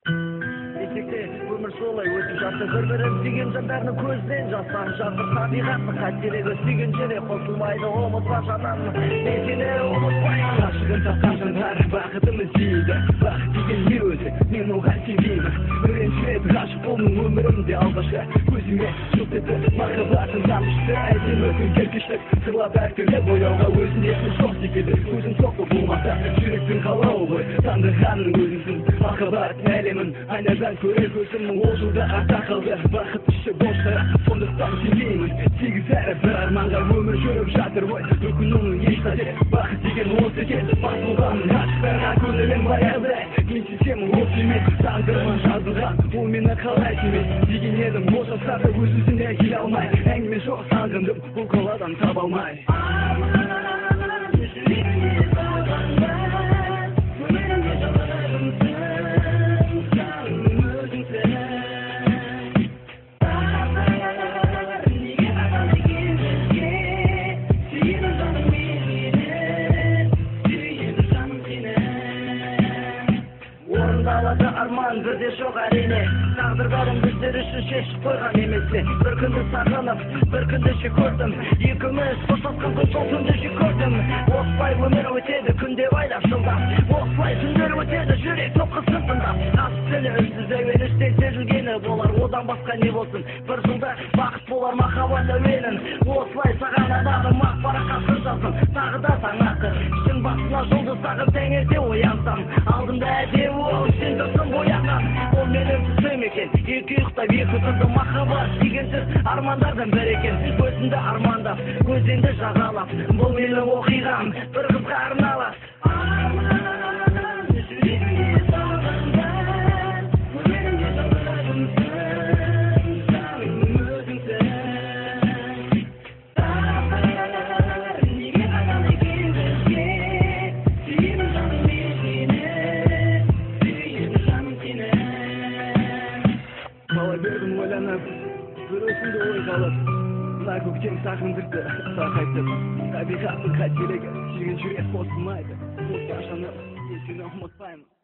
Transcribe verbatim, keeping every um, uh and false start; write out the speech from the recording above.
Десекте өмір солай өтіп жатты, бір-бірін сүйген жандардың көзінен жастан жатыр табиғатты қателігі сүйген жерде қосылмайды, ұмытпа жаным, мен сені ұмытпаймын. Ғашығын тапқан жандар бақытын іздейді, бақыт деген не өзі, мен оған сенбеймін. Бірінші ғашық болдым өмірімде алғашқы, көзіме жылт етті махаббатың тамшысы, әдемі күн кіргіштік сырлап әртүрлі бояуға өзін есін жоқ секілді, көзін соқты болмаса жүректің қалауы ғой, таңдырғаның өзіңсің махаббаттың әлемін айнадан көрер көзім, ол жылда артта қалды бақыт іші бош қара, сондықтан сенбеймін. Сегіз әрі бір арманға өмір жүріп жатыр ғой, мүмкін оның еш қате бақыт деген осы екен, бас болған ғашықтарға көңілім баяғыда, мен сенсем ол сүймес, тағдырыма жазылған ол мені қалай сүймес деген едім, ол жастарды өз өзіне келе алмай, әңгіме жоқ сағындым бұл қаладан таба алмай. Орындалады арман бірде жоқ әрине, тағдыр бәрін біздер үшін шешіп қойған емесе, бір күнді сағынып, бір күнді жек көрдім, екеуміз қоштасқан күн сол түнді жек көрдім. Осылай өмір өтеді күнде байлап жылдап, осылай түндер өтеді жүрек соққысын тыңдап, асып сені үнсіз әуен іштен сезілгені болар, одан басқа не болсын, бір жылда бақыт болар махаббат әуенін. Осылай саған адағым ақ параққа жаздым, тағы да таң атты, ішің басына жұлдыз тағып таңерте оянсам, алдымда әдемі ол сен тұрсың боянған, ол менің түсім екен, екі ұйықтап екі тұрды, махаббат деген сөз армандардан бір екен, өзіңді армандап көзіңді жағалап, бұл менің оқиғам бір қызға арналады. Бердім ойланып, бір өзімді ойға алып, мына көктем сағындырды, сағайтып, табиғаттың қателігі, сүйген жүрек қосылмайды, ұмытпа жаным, мен сені ұмытпаймын.